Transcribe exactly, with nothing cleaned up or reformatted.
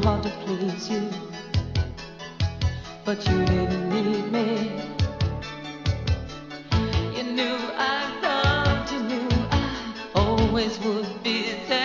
hard to please you, but you didn't need me. You knew I loved, you knew I always would be there.